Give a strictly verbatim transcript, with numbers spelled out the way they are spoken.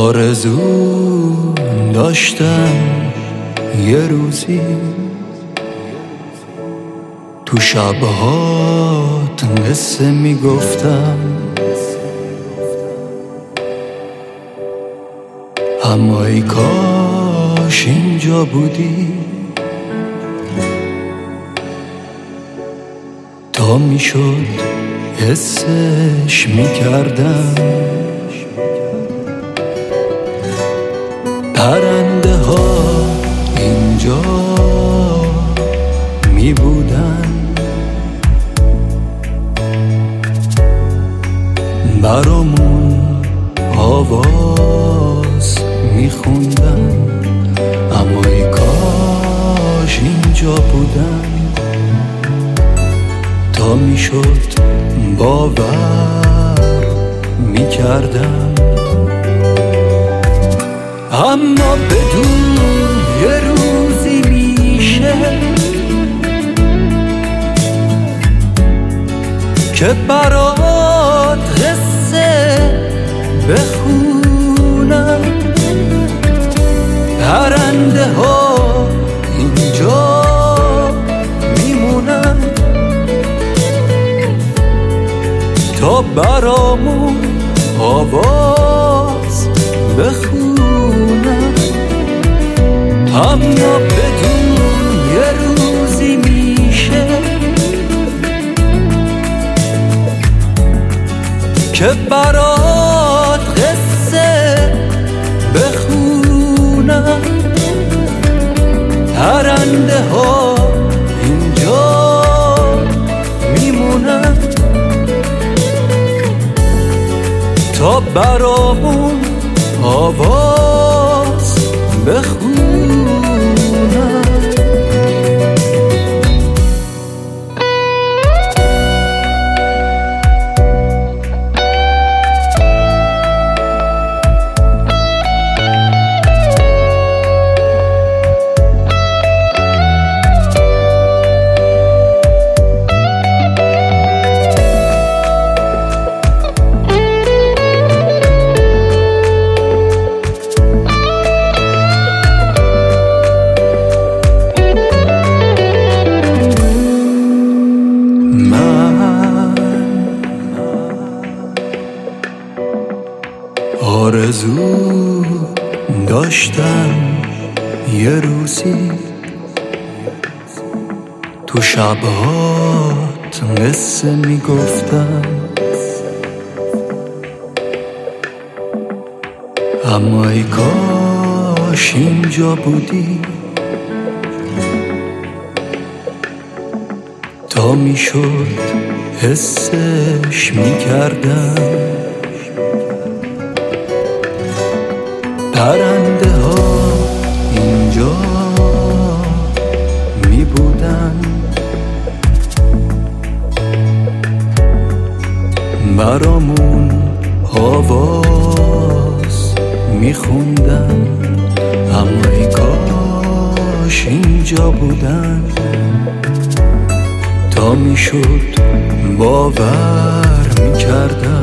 آرزو داشتم یه روزی تو شبهات قصه میگفتم، اما ای کاش اینجا بودی تا میشد حسش میکردم. پرنده ها اینجا می بودن، برامون آواز می خوندن، اما ای کاش اینجا بودن تا می شد باور می کردم. اما بدون یه روزی میشه که برات قصه بخونم. پرنده ها اینجا میمونن تا برامون آواز بخونم. اما بدون یه روزی میشه که برات قصه بخونم. پرنده ها اینجا میمونن تا برامون آواز بخونم. آرزو داشتم یه روزی تو شبهات قصه میگفتم، اما ای کاش اینجا بودی تا میشد حسش میکردم. پرنده ها اینجا می بودن، برامون آواز می خوندن، اما ای کاش اینجا بودن تا می شد باور می کردن.